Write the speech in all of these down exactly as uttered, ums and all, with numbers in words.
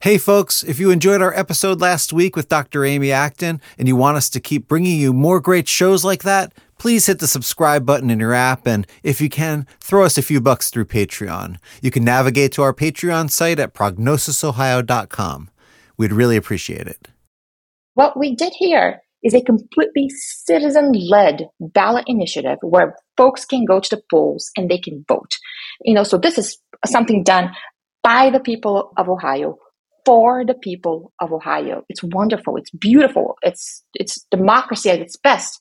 Hey folks, if you enjoyed our episode last week with Doctor Amy Acton and you want us to keep bringing you more great shows like that, please hit the subscribe button in your app and, if you can, throw us a few bucks through Patreon. You can navigate to our Patreon site at prognosis ohio dot com. We'd really appreciate it. What we did here is a completely citizen-led ballot initiative where folks can go to the polls and they can vote. You know, so this is something done by the people of Ohio, for the people of Ohio. It's wonderful. It's beautiful. It's it's democracy at its best.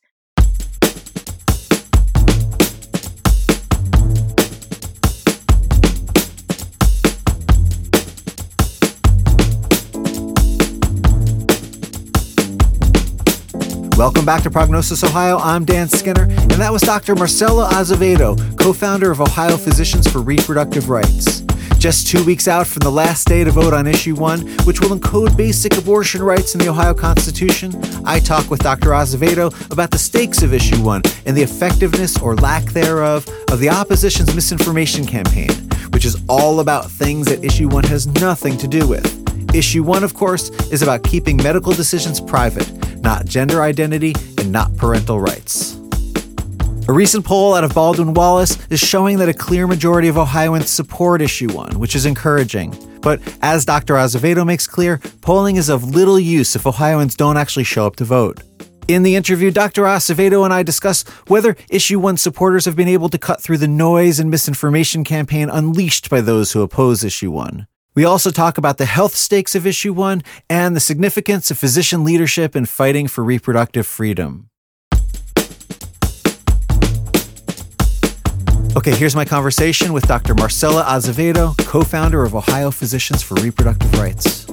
Welcome back to Prognosis Ohio. I'm Dan Skinner, and that was Doctor Marcela Azevedo, co-founder of Ohio Physicians for Reproductive Rights. Just two weeks out from the last day to vote on Issue one, which will encode basic abortion rights in the Ohio Constitution, I talk with Doctor Azevedo about the stakes of Issue one and the effectiveness or lack thereof of the opposition's misinformation campaign, which is all about things that Issue one has nothing to do with. Issue one, of course, is about keeping medical decisions private, not gender identity and not parental rights. A recent poll out of Baldwin Wallace is showing that a clear majority of Ohioans support Issue one, which is encouraging. But as Doctor Azevedo makes clear, polling is of little use if Ohioans don't actually show up to vote. In the interview, Doctor Azevedo and I discuss whether Issue one supporters have been able to cut through the noise and misinformation campaign unleashed by those who oppose Issue one. We also talk about the health stakes of Issue one and the significance of physician leadership in fighting for reproductive freedom. Okay, here's my conversation with Doctor Marcela Azevedo, co-founder of Ohio Physicians for Reproductive Rights.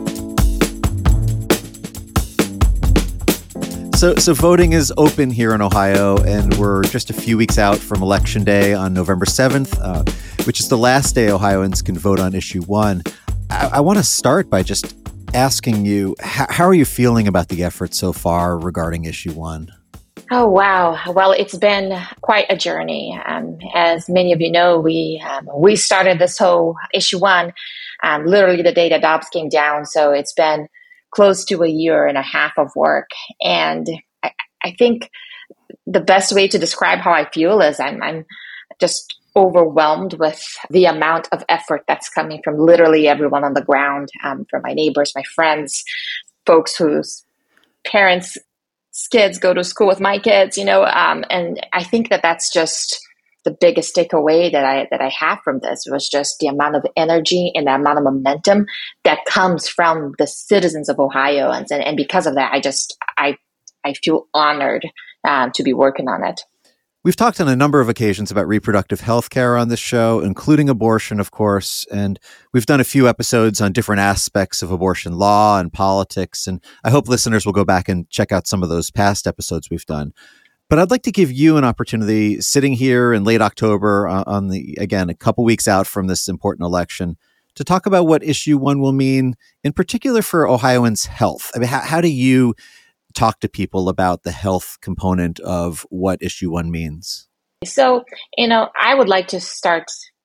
So, so voting is open here in Ohio, and we're just a few weeks out from Election Day on November seventh, uh, which is the last day Ohioans can vote on Issue one. I, I want to start by just asking you, how, how are you feeling about the effort so far regarding Issue one? Oh, wow. Well, it's been quite a journey. Um, as many of you know, we um, we started this whole Issue one um, literally the day that Dobbs came down. So it's been close to a year and a half of work. And I, I think the best way to describe how I feel is I'm, I'm just overwhelmed with the amount of effort that's coming from literally everyone on the ground, um, from my neighbors, my friends, folks whose parents kids go to school with my kids, you know, um, and I think that that's just the biggest takeaway that I that I have from this was just the amount of energy and the amount of momentum that comes from the citizens of Ohio, and and because of that, I just I I feel honored um, to be working on it. We've talked on a number of occasions about reproductive health care on this show, including abortion, of course, and we've done a few episodes on different aspects of abortion law and politics, and I hope listeners will go back and check out some of those past episodes we've done. But I'd like to give you an opportunity, sitting here in late October on the, again, a couple weeks out from this important election, to talk about what Issue one will mean, in particular for Ohioans' health. I mean, how, how do you talk to people about the health component of what Issue one means? So, you know, I would like to start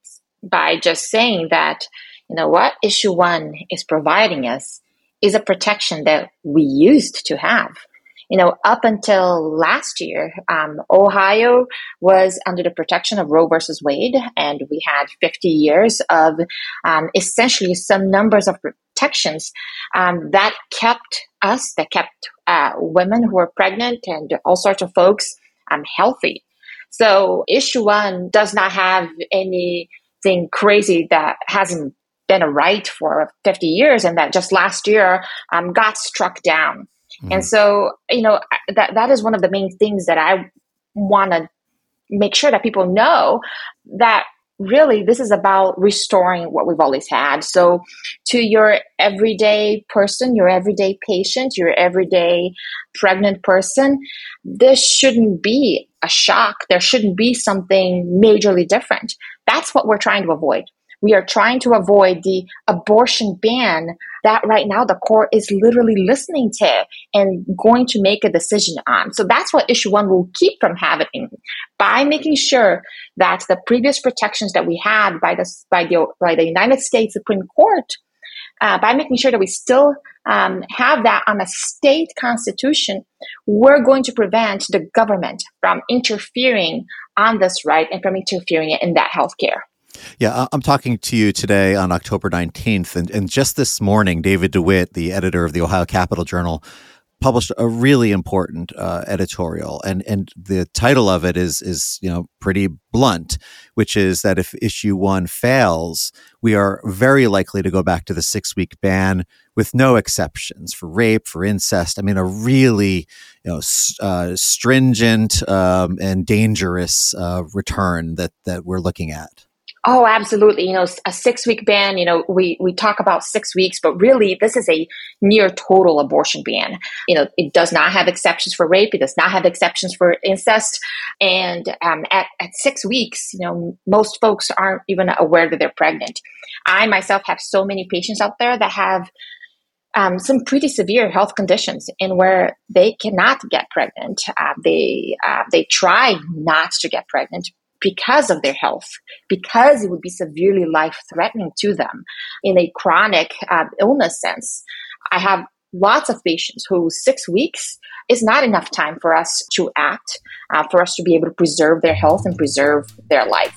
by just saying that, you know, what Issue one is providing us is a protection that we used to have. You know, up until last year, um, Ohio was under the protection of Roe versus Wade, and we had fifty years of um, essentially some numbers of protections um, that kept us, that kept uh, women who were pregnant and all sorts of folks um, healthy. So Issue one does not have anything crazy that hasn't been a right for fifty years, and that just last year um, got struck down. Mm-hmm. And so, you know, that that is one of the main things that I want to make sure that people know, that really this is about restoring what we've always had. So to your everyday person, your everyday patient, your everyday pregnant person, this shouldn't be a shock. There shouldn't be something majorly different. That's what we're trying to avoid. We are trying to avoid the abortion ban that right now the court is literally listening to and going to make a decision on. So that's what Issue one will keep from happening, by making sure that the previous protections that we had by the by the by the United States Supreme Court uh, by making sure that we still um, have that on a state constitution, we're going to prevent the government from interfering on this right and from interfering in that healthcare. Yeah, I'm talking to you today on October nineteenth, and, and just this morning, David DeWitt, the editor of the Ohio Capital Journal, published a really important uh, editorial, and and the title of it is is you know pretty blunt, which is that if issue one fails, we are very likely to go back to the six week ban with no exceptions for rape, for incest. I mean, a really you know uh, stringent um, and dangerous uh, return that that we're looking at. Oh, absolutely. You know, a six week ban, you know, we, we talk about six weeks, but really this is a near total abortion ban. You know, it does not have exceptions for rape. It does not have exceptions for incest. And um, at, at six weeks, you know, most folks aren't even aware that they're pregnant. I myself have so many patients out there that have um, some pretty severe health conditions and where they cannot get pregnant. Uh, they, uh, they try not to get pregnant because of their health, because it would be severely life-threatening to them in a chronic uh, illness sense. I have lots of patients who six weeks is not enough time for us to act, uh, for us to be able to preserve their health and preserve their life.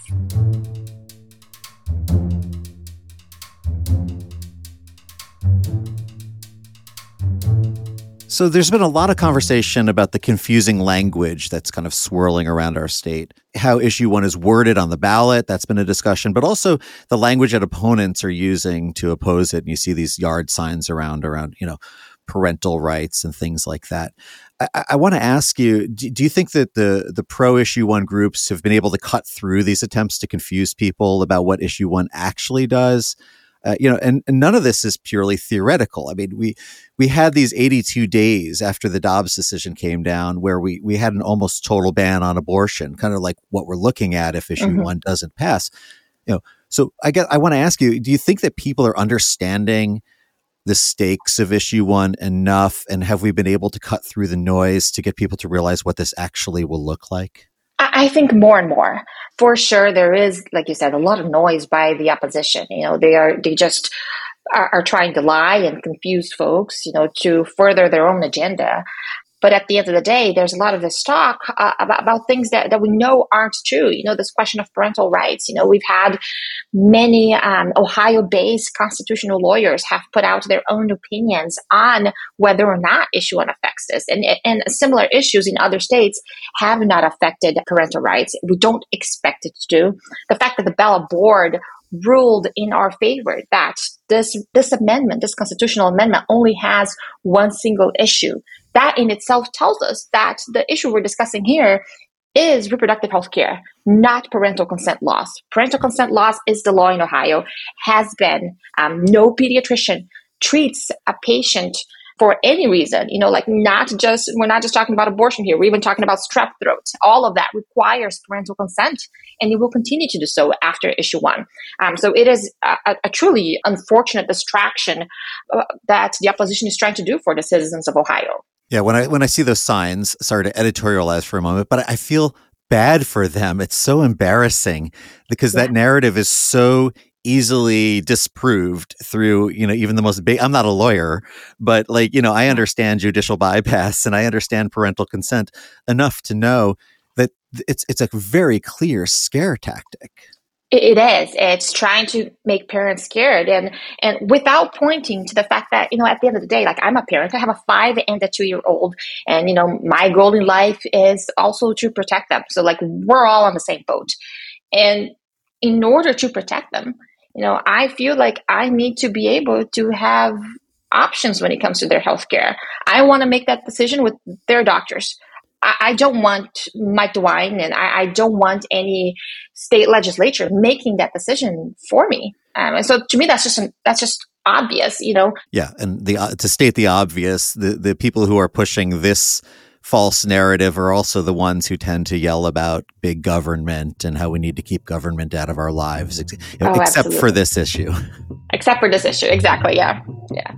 So there's been a lot of conversation about the confusing language that's kind of swirling around our state, how issue one is worded on the ballot. That's been a discussion, but also the language that opponents are using to oppose it. And you see these yard signs around, around, you know, parental rights and things like that. I, I want to ask you, do, do you think that the, the pro issue one groups have been able to cut through these attempts to confuse people about what issue one actually does? Uh, you know, and, and none of this is purely theoretical. I mean, we we had these eighty-two days after the Dobbs decision came down where we we had an almost total ban on abortion, kind of like what we're looking at if issue mm-hmm. one doesn't pass. You know, so I guess I want to ask you: do you think that people are understanding the stakes of issue one enough, and have we been able to cut through the noise to get people to realize what this actually will look like? I think more and more. For sure, there is, like you said, a lot of noise by the opposition. You know, they are they just are, are trying to lie and confuse folks, you know, to further their own agenda. But at the end of the day, there's a lot of this talk uh, about, about things that, that we know aren't true. You know, this question of parental rights. You know, we've had many um, Ohio-based constitutional lawyers have put out their own opinions on whether or not issue one affects this. And, and similar issues in other states have not affected parental rights. We don't expect it to do. The fact that the Bella Board ruled in our favor that this this amendment, this constitutional amendment, only has one single issue. That in itself tells us that the issue we're discussing here is reproductive health care, not parental consent laws. Parental consent laws is the law in Ohio, has been. Um, no pediatrician treats a patient for any reason, you know, like not just, we're not just talking about abortion here. We're even talking about strep throat. All of that requires parental consent, and it will continue to do so after issue one. Um, so it is a, a truly unfortunate distraction uh, that the opposition is trying to do for the citizens of Ohio. Yeah, when I when I see those signs, sorry to editorialize for a moment, but I feel bad for them. It's so embarrassing because yeah. that narrative is so easily disproved through, you know, even the most big, I'm not a lawyer, but like, you know, I understand judicial bypass and I understand parental consent enough to know that it's it's a very clear scare tactic. It is. It's trying to make parents scared, and and without pointing to the fact that, you know, at the end of the day, like I'm a parent, I have a five and a two year old, and, you know, my goal in life is also to protect them. So like we're all on the same boat. And in order to protect them, you know, I feel like I need to be able to have options when it comes to their healthcare. I want to make that decision with their doctors. I don't want Mike DeWine, and I, I don't want any state legislature making that decision for me. Um, and so, to me, that's just an, that's just obvious, you know. Yeah, and the uh, to state the obvious, the the people who are pushing this false narrative are also the ones who tend to yell about big government and how we need to keep government out of our lives, ex- oh, except absolutely. for this issue. Except for this issue, exactly. Yeah, yeah.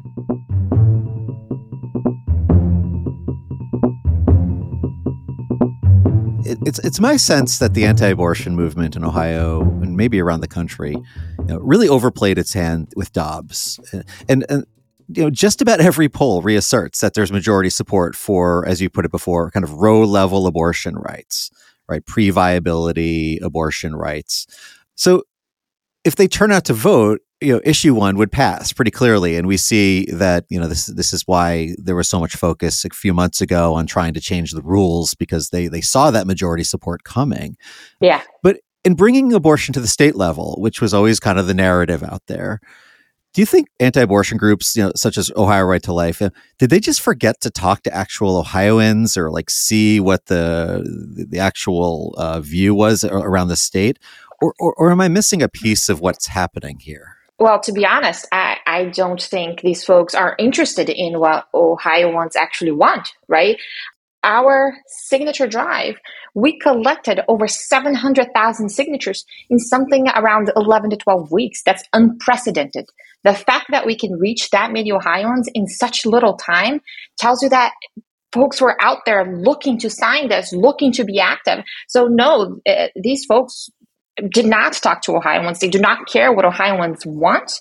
it, it's it's my sense that the anti-abortion movement in Ohio and maybe around the country, you know, really overplayed its hand with Dobbs, and and you know, just about every poll reasserts that there's majority support for, as you put it before, kind of Roe level abortion rights, right? Pre-viability abortion rights. So if they turn out to vote, you know, issue one would pass pretty clearly. And we see that, you know, this this is why there was so much focus a few months ago on trying to change the rules, because they they saw that majority support coming. Yeah. But in bringing abortion to the state level, which was always kind of the narrative out there, do you think anti-abortion groups, you know, such as Ohio Right to Life, uh, did they just forget to talk to actual Ohioans or like see what the the actual uh, view was around the state? Or, or, or am I missing a piece of what's happening here? Well, to be honest, I, I don't think these folks are interested in what Ohioans actually want, right? Our signature drive, we collected over seven hundred thousand signatures in something around eleven to twelve weeks. That's unprecedented. The fact that we can reach that many Ohioans in such little time tells you that folks were out there looking to sign this, looking to be active. So no, uh, these folks did not talk to Ohioans. They do not care what Ohioans want,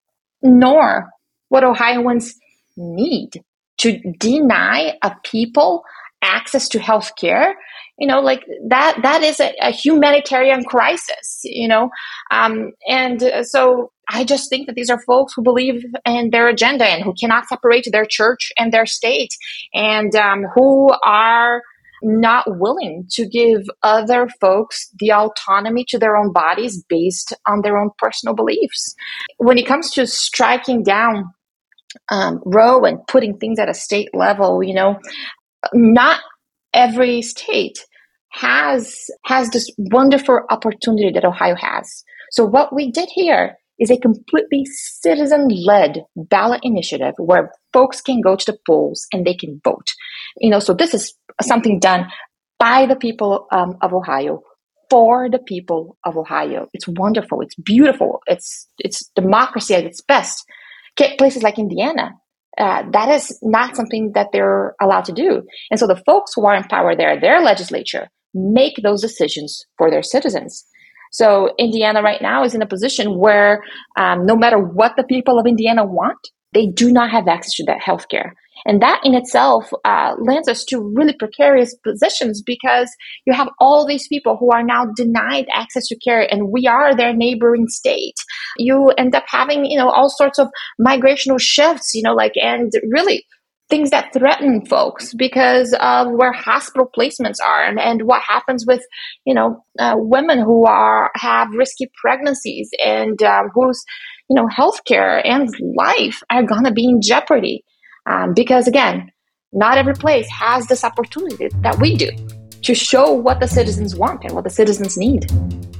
nor what Ohioans need. To deny a people access to health care, you know, like that, that is a, a humanitarian crisis, you know? Um, and uh, so I just think that these are folks who believe in their agenda and who cannot separate their church and their state, and um, who are not willing to give other folks the autonomy to their own bodies based on their own personal beliefs. When it comes to striking down um, Roe and putting things at a state level, you know, not every state has has this wonderful opportunity that Ohio has. So what we did here is a completely citizen-led ballot initiative where folks can go to the polls and they can vote. You know, so this is something done by the people um, of Ohio, for the people of Ohio. It's wonderful. It's beautiful. It's it's democracy at its best. Places like Indiana, uh, that is not something that they're allowed to do. And so the folks who are in power there, their legislature, make those decisions for their citizens. So Indiana right now is in a position where um, no matter what the people of Indiana want, they do not have access to that healthcare. And that in itself uh, lands us to really precarious positions, because you have all these people who are now denied access to care, and we are their neighboring state. You end up having, you know, all sorts of migrational shifts, you know, like, and really things that threaten folks because of where hospital placements are, and, and what happens with, you know, uh, women who are have risky pregnancies and uh, whose, you know, healthcare and life are going to be in jeopardy. Um, because again, not every place has this opportunity that we do to show what the citizens want and what the citizens need.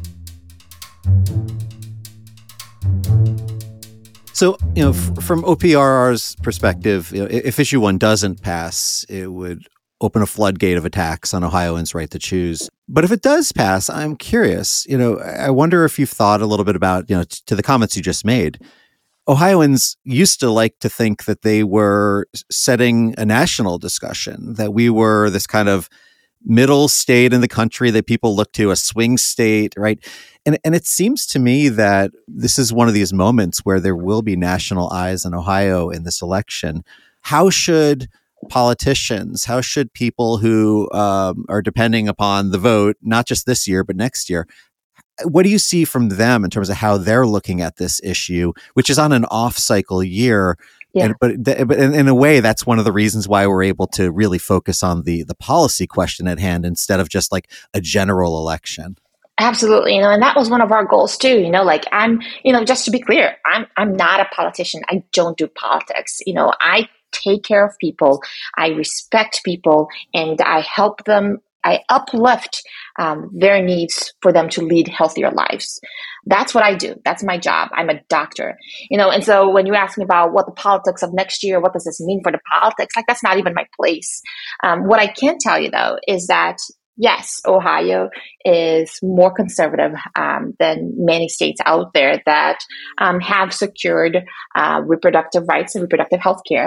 So, you know, f- from O P R R's perspective, you know, if issue one doesn't pass, it would open a floodgate of attacks on Ohioans' right to choose. But if it does pass, I'm curious, you know, I wonder if you've thought a little bit about, you know, t- to the comments you just made. Ohioans used to like to think that they were setting a national discussion, that we were this kind of middle state in the country that people look to, a swing state, right? And and it seems to me that this is one of these moments where there will be national eyes on Ohio in this election. How should politicians, how should people who um, are depending upon the vote, not just this year, but next year, what do you see from them in terms of how they're looking at this issue, which is on an off-cycle year? Yeah. And, but, th- but in, in a way, that's one of the reasons why we're able to really focus on the the policy question at hand instead of just like a general election. Absolutely, you know, and that was one of our goals too. You know, like I'm, you know, just to be clear, I'm I'm not a politician. I don't do politics. You know, I take care of people. I respect people, and I help them. I uplift um, their needs for them to lead healthier lives. That's what I do. That's my job. I'm a doctor, you know. And so when you ask me about what the politics of next year, what does this mean for the politics? Like, that's not even my place. Um, what I can tell you though is that yes, Ohio is more conservative um, than many states out there that um, have secured uh, reproductive rights and reproductive health care.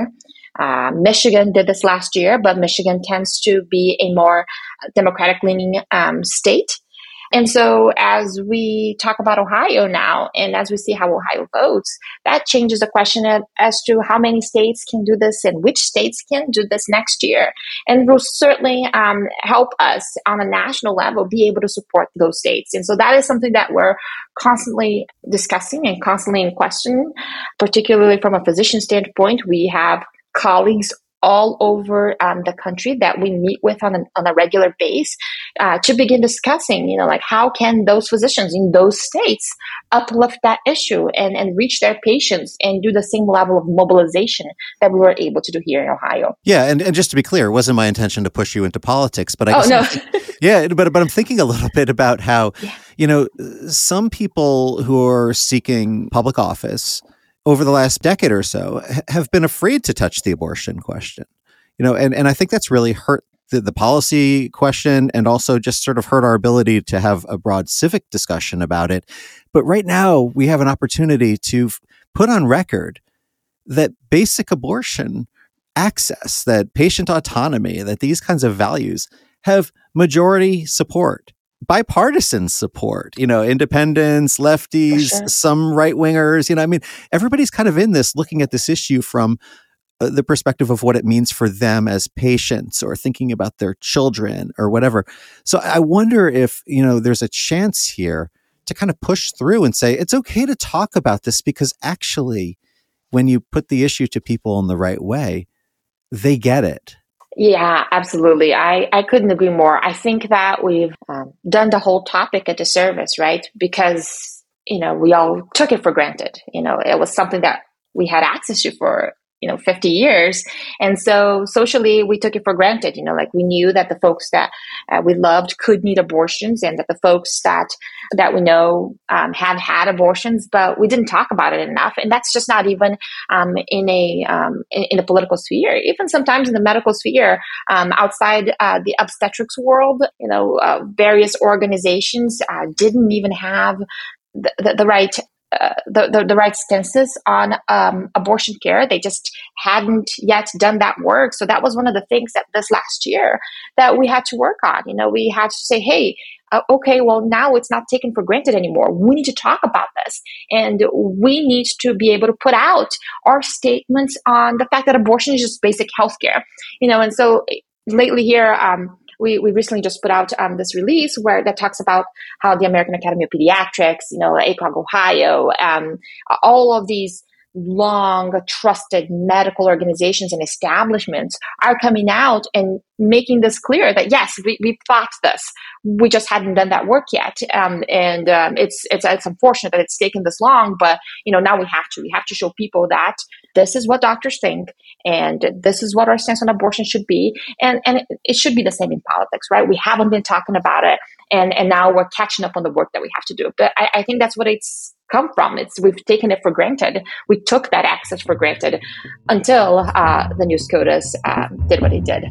Uh, Michigan did this last year, but Michigan tends to be a more Democratic-leaning um, state. And so as we talk about Ohio now, and as we see how Ohio votes, that changes the question of, as to how many states can do this and which states can do this next year. And will certainly um, help us on a national level be able to support those states. And so that is something that we're constantly discussing and constantly in question, particularly from a physician standpoint. We have colleagues all over um, the country that we meet with on a, on a regular basis uh, to begin discussing, you know, like how can those physicians in those states uplift that issue and, and reach their patients and do the same level of mobilization that we were able to do here in Ohio. Yeah, and, and just to be clear, it wasn't my intention to push you into politics, but I guess oh, no. yeah, but but I'm thinking a little bit about how, yeah. you know, some people who are seeking public office over the last decade or so have been afraid to touch the abortion question, you know, and, and I think that's really hurt the, the policy question and also just sort of hurt our ability to have a broad civic discussion about it. But right now we have an opportunity to f- put on record that basic abortion access, that patient autonomy, that these kinds of values have majority support. Bipartisan support, you know, independents, lefties, sure. some right wingers, you know, I mean, everybody's kind of in this looking at this issue from uh, the perspective of what it means for them as patients or thinking about their children or whatever. So I wonder if, you know, there's a chance here to kind of push through and say, it's okay to talk about this because actually, when you put the issue to people in the right way, they get it. Yeah, absolutely. I, I couldn't agree more. I think that we've um, done the whole topic a disservice, right? Because, you know, we all took it for granted. You know, it was something that we had access to for, you know, fifty years. And so socially, we took it for granted. You know, like we knew that the folks that uh, we loved could need abortions and that the folks that that we know um, have had abortions, but we didn't talk about it enough. And that's just not even um, in a um, in, in a political sphere. Even sometimes in the medical sphere, um, outside uh, the obstetrics world, you know, uh, various organizations uh, didn't even have the, the, the right Uh, the, the the right stances on um, abortion care. They just hadn't yet done that work. So that was one of the things that this last year that we had to work on. You know, we had to say, hey, uh, okay, well, now it's not taken for granted anymore. We need to talk about this. And we need to be able to put out our statements on the fact that abortion is just basic healthcare. You know, and so lately here, um, We we recently just put out um, this release where that talks about how the American Academy of Pediatrics, you know, A C O G Ohio, um, all of these long trusted medical organizations and establishments are coming out and making this clear that yes, we we fought this, we just hadn't done that work yet, um, and um, it's it's it's unfortunate that it's taken this long, but you know now we have to we have to show people that this is what doctors think and this is what our stance on abortion should be, and and it, it should be the same in politics, right? We haven't been talking about it, and and now we're catching up on the work that we have to do. But I, I think that's what it's come from. It's we've taken it for granted. We took that access for granted until uh, the new SCOTUS uh, did what it did.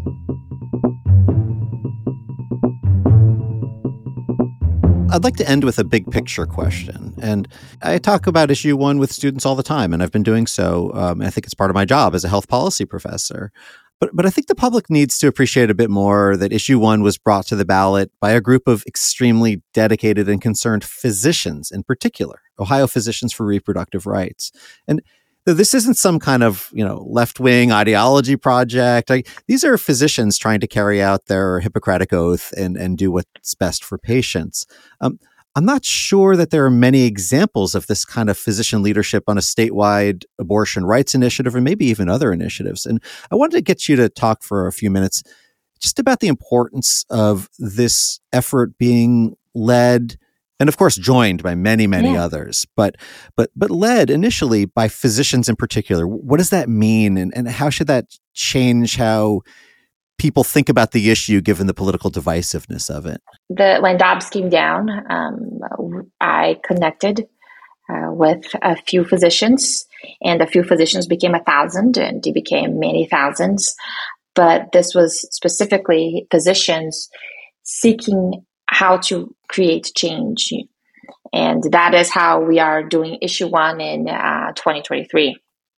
I'd like to end with a big picture question. And I talk about issue one with students all the time, and I've been doing so. Um, I think it's part of my job as a health policy professor. But but I think the public needs to appreciate a bit more that issue one was brought to the ballot by a group of extremely dedicated and concerned physicians in particular, Ohio Physicians for Reproductive Rights. And this isn't some kind of, you know, left-wing ideology project. I, these are physicians trying to carry out their Hippocratic oath and, and do what's best for patients. Um, I'm not sure that there are many examples of this kind of physician leadership on a statewide abortion rights initiative or maybe even other initiatives. And I wanted to get you to talk for a few minutes just about the importance of this effort being led and of course, joined by many, many yeah. others, but but but led initially by physicians in particular. What does that mean, and, and how should that change how people think about the issue, given the political divisiveness of it? The when Dobbs came down, um, I connected uh, with a few physicians, and a few physicians became a thousand, and they became many thousands. But this was specifically physicians seeking how to create change. And that is how we are doing issue one in uh, twenty twenty-three.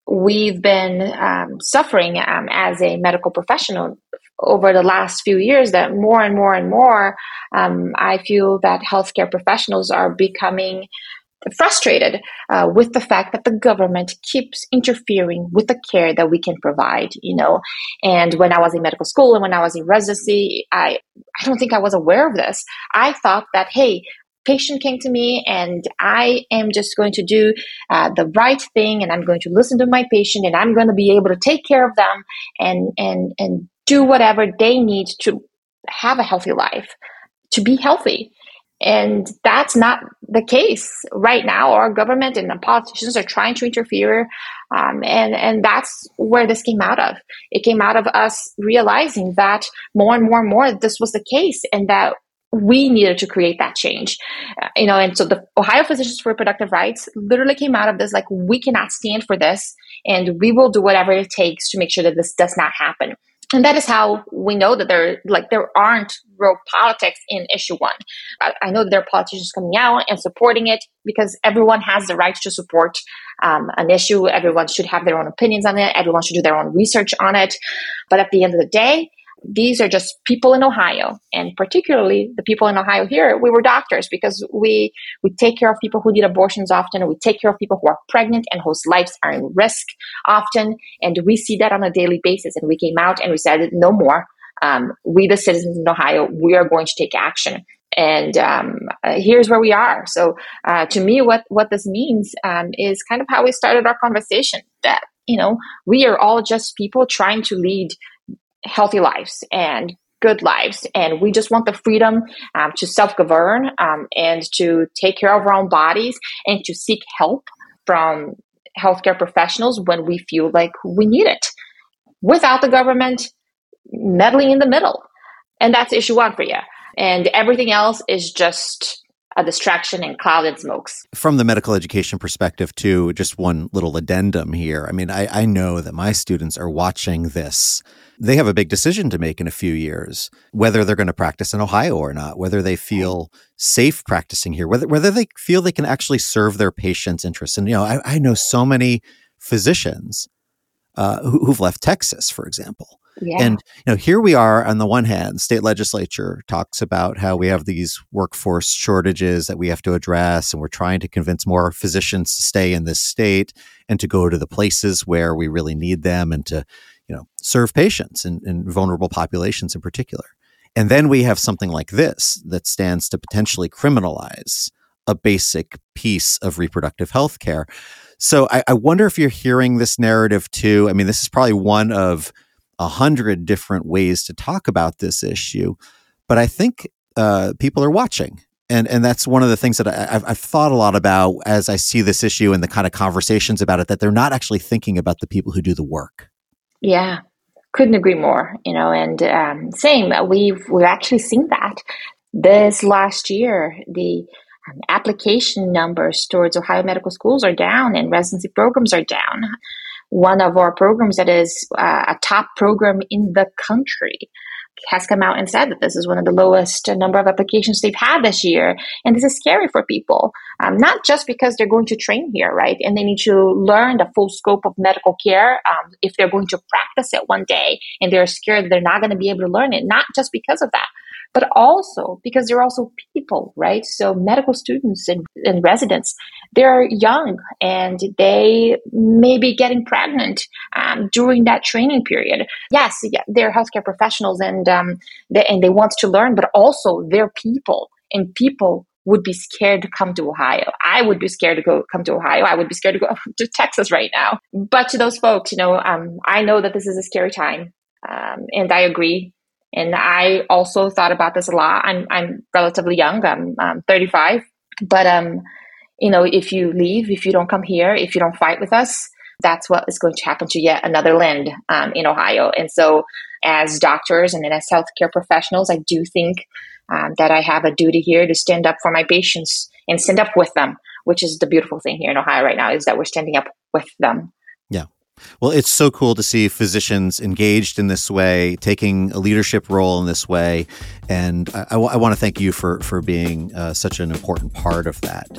we've been um, suffering um, as a medical professional over the last few years, that more and more and more, um, I feel that healthcare professionals are becoming frustrated uh, with the fact that the government keeps interfering with the care that we can provide, you know. And when I was in medical school and when I was in residency, I, I don't think I was aware of this. I thought that, hey, patient came to me and I am just going to do uh, the right thing, and I'm going to listen to my patient, and I'm going to be able to take care of them and and and do whatever they need to have a healthy life, to be healthy. And that's not the case right now. Our government and the politicians are trying to interfere. Um, and, and that's where this came out of. It came out of us realizing that more and more and more this was the case, and that we needed to create that change. Uh, you know, and so the Ohio Physicians for Reproductive Rights literally came out of this, like, we cannot stand for this, and we will do whatever it takes to make sure that this does not happen. And that is how we know that there, like, there aren't real politics in issue one. I, I know that there are politicians coming out and supporting it, because everyone has the right to support um, an issue. Everyone should have their own opinions on it. Everyone should do their own research on it. But at the end of the day, these are just people in Ohio, and particularly the people in Ohio here. We were doctors because we we take care of people who need abortions often, and we take care of people who are pregnant and whose lives are in risk often, and we see that on a daily basis. And we came out and we said, no more. Um, we, the citizens in Ohio, we are going to take action. And um, uh, here's where we are. So uh, to me, what what this means um, is kind of how we started our conversation. That, you know, we are all just people trying to lead healthy lives and good lives. And we just want the freedom um, to self-govern um, and to take care of our own bodies, and to seek help from healthcare professionals when we feel like we need it, without the government meddling in the middle. And that's issue one for you. And everything else is just a distraction and cloud and smokes. From the medical education perspective, too, just one little addendum here. I mean, I, I know that my students are watching this. They have a big decision to make in a few years, whether they're going to practice in Ohio or not, whether they feel safe practicing here, whether whether they feel they can actually serve their patients' interests. And, you know, I, I know so many physicians uh, who, who've left Texas, for example. Yeah. And, you know, here we are on the one hand, state legislature talks about how we have these workforce shortages that we have to address, and we're trying to convince more physicians to stay in this state and to go to the places where we really need them, and to, you know, serve patients and, and vulnerable populations in particular. And then we have something like this that stands to potentially criminalize a basic piece of reproductive health care. So I, I wonder if you're hearing this narrative too. I mean, this is probably one of a hundred different ways to talk about this issue, but I think uh, people are watching. And and that's one of the things that I, I've, I've thought a lot about as I see this issue and the kind of conversations about it, that they're not actually thinking about the people who do the work. Yeah, couldn't agree more. You know, and um, same, we've we've actually seen that this last year. The um, application numbers towards Ohio medical schools are down, and residency programs are down. One of our programs that is uh, a top program in the country has come out and said that this is one of the lowest number of applications they've had this year. And this is scary for people, um, not just because they're going to train here, right? And they need to learn the full scope of medical care um, if they're going to practice it one day, and they're scared that they're not going to be able to learn it, not just because of that, but also because they're also people, right? So medical students and, and residents, they're young, and they may be getting pregnant um, during that training period. Yes, yeah, they're healthcare professionals, and um, they, and they want to learn, but also they're people, and people would be scared to come to Ohio. I would be scared to go come to Ohio. I would be scared to go to Texas right now. But to those folks, you know, um, I know that this is a scary time, um, and I agree. And I also thought about this a lot. I'm I'm relatively young. I'm, I'm thirty-five. But, um, you know, if you leave, if you don't come here, if you don't fight with us, that's what is going to happen to yet another land um, in Ohio. And so as doctors and as healthcare professionals, I do think um, that I have a duty here to stand up for my patients and stand up with them, which is the beautiful thing here in Ohio right now, is that we're standing up with them. Yeah. Well, it's so cool to see physicians engaged in this way, taking a leadership role in this way. And I, I, I want to thank you for, for being uh, such an important part of that.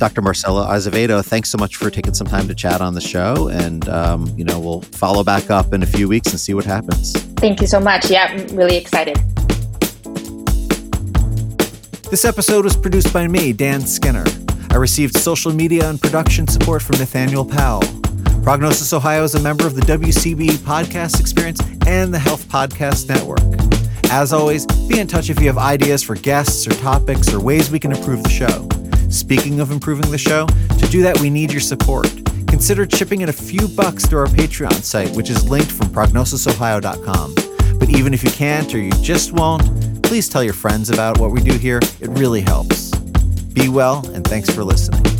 Doctor Marcelo Azevedo, thanks so much for taking some time to chat on the show. And, um, you know, we'll follow back up in a few weeks and see what happens. Thank you so much. Yeah, I'm really excited. This episode was produced by me, Dan Skinner. I received social media and production support from Nathaniel Powell. Prognosis Ohio is a member of the W C B Podcast Experience and the Health Podcast Network. As always, be in touch if you have ideas for guests or topics or ways we can improve the show. Speaking of improving the show, to do that we need your support. Consider chipping in a few bucks through our Patreon site, which is linked from prognosis ohio dot com. But even if you can't or you just won't, please tell your friends about what we do here. It really helps. Be well, and thanks for listening.